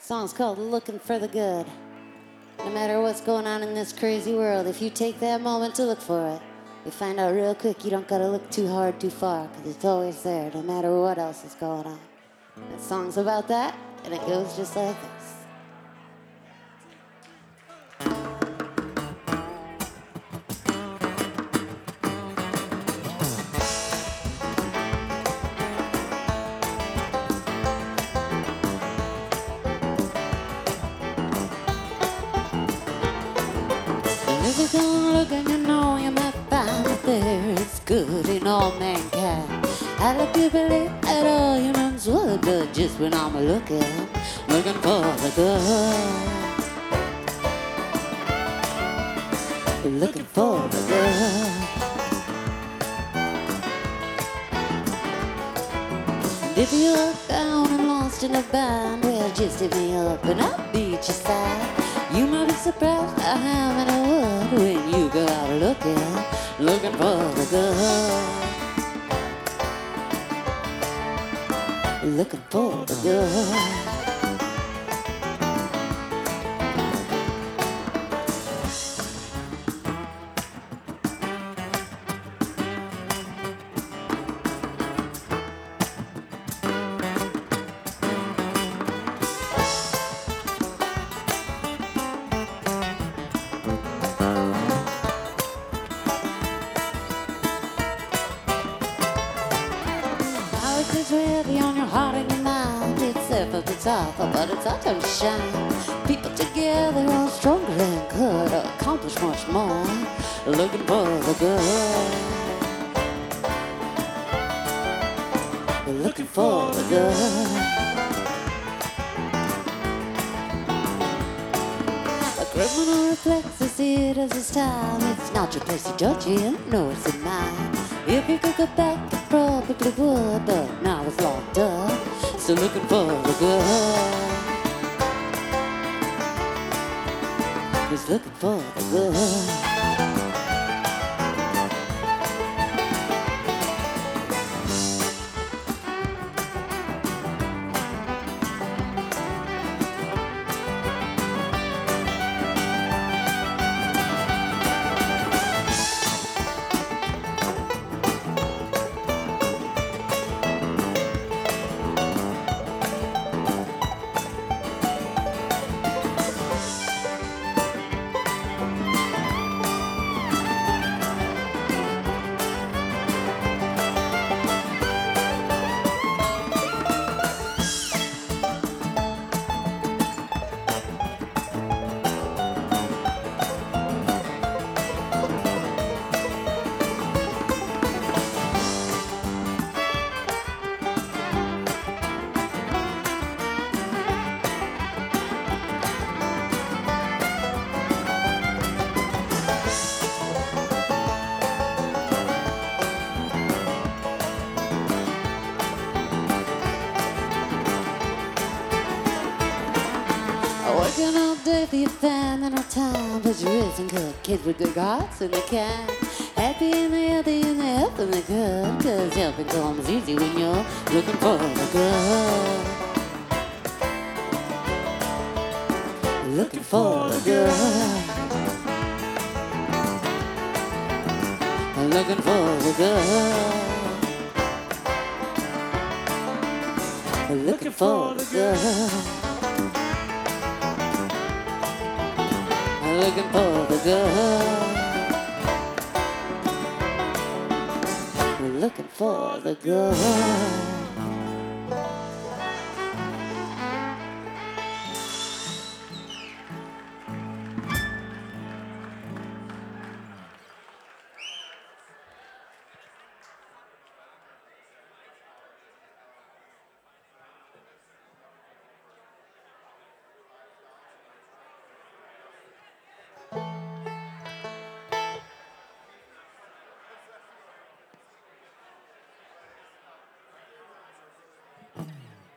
Song's called Looking for the Good. No matter what's going on in this crazy world, if you take that moment to look for it, you find out real quick you don't gotta look too hard, too far, because it's always there, no matter what else is going on. That song's about that, and it goes just like this. If you go looking, you know you might find that there is good in all mankind. I like to believe that all humans were good just when I'm looking for the good. Looking for the good. And if you're down and lost in a bind, well, just hit me up and I'll be at your side. You might be surprised at how many would when you go out looking for the good. Looking for the good. It's heavy on your heart and your mind. It's there for the top, but it's our time to shine. People together are stronger and could accomplish much more. Looking for the good. Looking for the good. A criminal reflects to see it as his time. It's not your place to judge him, no, it's in mine. If you could go back, you probably would, but now it's locked up. So looking for the good. He's looking for the good. Working all day for your family, no time, but you isn't good. Kids with good hearts and they can. Happy and they're healthy and they're helping the good. Cause helping comes easy when you're looking for the good. Looking for the good. Looking for the good. Looking for the good. Looking for the good. Looking for the good.